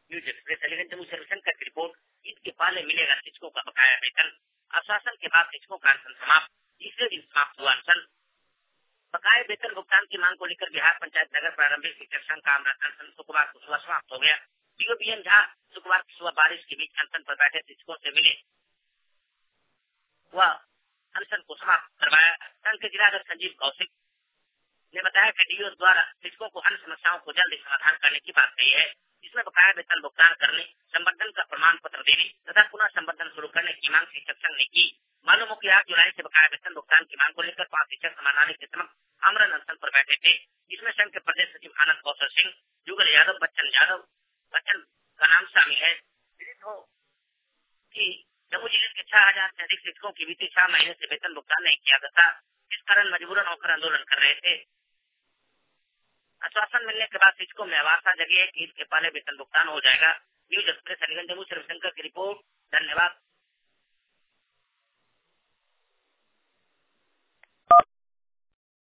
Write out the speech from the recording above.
News express Aliganj Jammu से रविशंकर की report. Eid के पहले मिलेगा शिक्षकों का बकाया वेतन। आश्वासन के बाद शिक्षकों का अनशन समाप्त। तीसरे दिन समाप्त हुआ अनशन। बकाये वेतन भुगतान की मांग को लेकर बिहार पंचायत नगर प्रारंभिक शिक्षक संघ का अमृत अनशन शुक्रवार को सुबह समाप्त हो गया। डीओ झा शुक्रवार की सुबह बारिश के बीच अनशन पर बैठे शिक्षकों से मिले, वह अनशन को समाप्त करवाया। संघ के जिलाध्यक्ष संजीव कौशिक ने बताया कि डीओ द्वारा शिक्षकों को अन्य समस्याओं को जल्द समाधान करने की बात कही है। इसमें बकाया वेतन भुगतान करने, संवर्धन का प्रमाण पत्र देने तथा पुनः संवर्धन शुरू करने की मांग शिक्षक संघ ने की। मालूम हो कि 8 जुलाई से बकाया वेतन भुगतान की मांग को लेकर 5 शिक्षक समानालय के समक्ष आमरण अनशन पर बैठे थे। इसमें संघ के प्रदेश सचिव आनंद कौशल सिंह, जुगल यादव, बच्चन का नाम शामिल है। विदित हो कि जम्मू जिले के 6000 से अधिक शिक्षकों की बीते 6 महीने से वेतन भुगतान नहीं किया गया था, जिस कारण मजबूरन होकर आंदोलन कर रहे थे। आश्वासन मिलने के बाद शिक्षकों में आशा जगी है कि ईद के पहले वेतन भुगतान हो जाएगा। न्यूज एक्सप्रेस अलीगंज जम्मू से रविशंकर की रिपोर्ट। धन्यवाद।